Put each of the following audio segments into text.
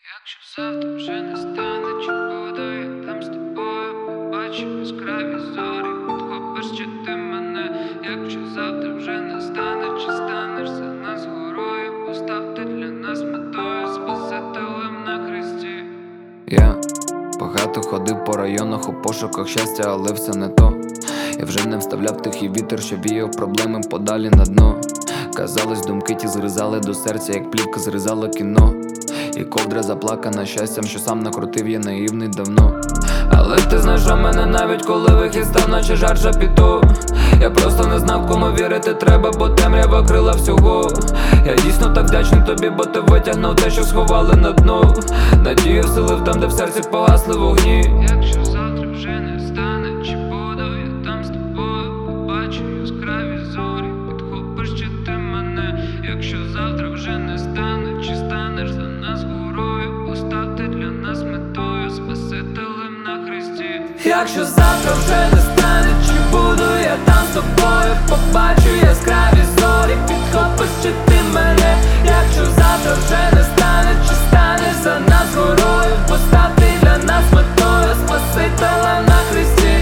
Якщо завтра вже не стане, чи буду я там з тобою, побачу яскраві зорі, підхопиш чи ти мене. Якщо завтра вже не стане, чи станеш за нас горою, постав ти для нас метою, спасителем на хресті. Я багато ходив по районах у пошуках щастя, але все не то. Я вже не вставляв тихий вітер, що віяв проблеми подалі на дно. Казалось, думки ті зрізали до серця, як плівка зрізала кіно. І ковдра заплакана щастям, що сам накрутив, я наївний давно. Але ти знайшов мене навіть коли вихід став, наче жаржа піту. Я просто не знав, кому вірити треба, бо темрява крила всього. Я дійсно так вдячний тобі, бо ти витягнув те, що сховали на дно. Надію вселив там, де в серці погасли вогні. Якщо завтра вже не стане, чи буду я там з тобою, побачу яскраві зорі, підхопиш чи ти мене. Якщо завтра вже не стане, чи станеш за нас горою, постав ти для нас метою, спасителем на хресті. Якщо завтра вже не стане, чи буду я там з тобою, побачу яскраві зорі, підхопиш чи ти мене. Якщо завтра вже не стане, чи станеш за нас горою, постав ти для нас метою, спасителем на хресті.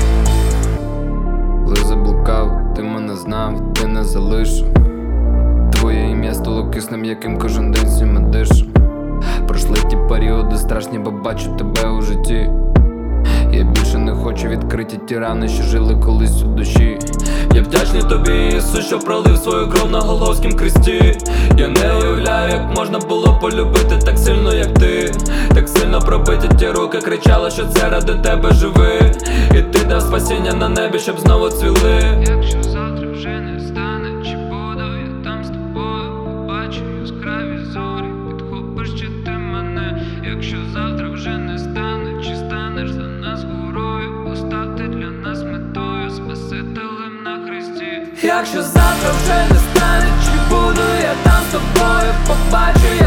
Коли заблукав, ти мене знав, ти не залишив. Твоє ім'я стало киснем, яким кожен день всіма дишу. Пройшли ті періоди страшні, бо бачу тебе у житті. Я більше не хочу відкриті ті рани, що жили колись у душі. Я вдячний тобі, Ісус, що пролив свою кров на Голгофськім хресті. Я не уявляю, як можна було полюбити так сильно, як ти. Так сильно пробиті ті руки, кричали, що це ради тебе живи. І ти дав спасіння на небі, щоб знову цвіли. Якщо завтра вже не стане, чи буду я там з тобою, побачу яскраві зорі, підхопиш чи ти мене. Якщо завтра вже не стане, чи станеш за нас горою, постав ти для нас метою, спасителем на хресті. Якщо завтра вже не стане, чи буду я там з тобою, побачу